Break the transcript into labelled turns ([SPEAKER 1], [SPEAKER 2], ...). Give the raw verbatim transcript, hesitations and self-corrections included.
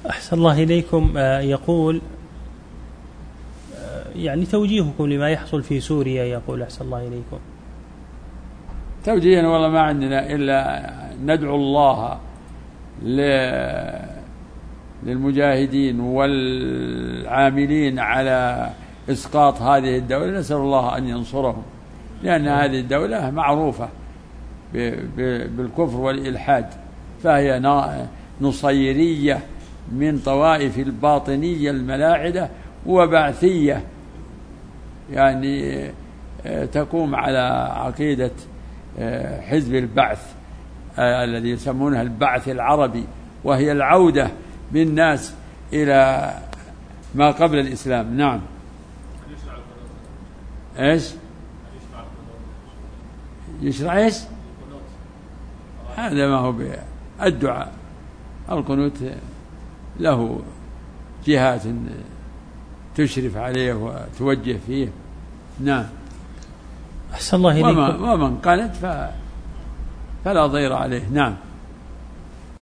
[SPEAKER 1] أحسن الله إليكم. يقول يعني توجيهكم لما يحصل في سوريا. يقول أحسن الله إليكم.
[SPEAKER 2] توجيها والله ما عندنا إلا ندعو الله للمجاهدين والعاملين على إسقاط هذه الدولة، نسأل الله أن ينصرهم، لأن هذه الدولة معروفة بالكفر والإلحاد، فهي نصيرية من طوائف الباطنية الملاعدة وبعثية، يعني تقوم على عقيدة حزب البعث الذي يسمونها البعث العربي، وهي العودة بالناس إلى ما قبل الإسلام. نعم. إيش يشرع إيش هذا؟ ما هو بالدعاء، القنوت له جهات تشرف عليه وتوجه فيه. نعم.
[SPEAKER 1] أحسن الله إليكم.
[SPEAKER 2] ومن قنت فلا ضير عليه. نعم.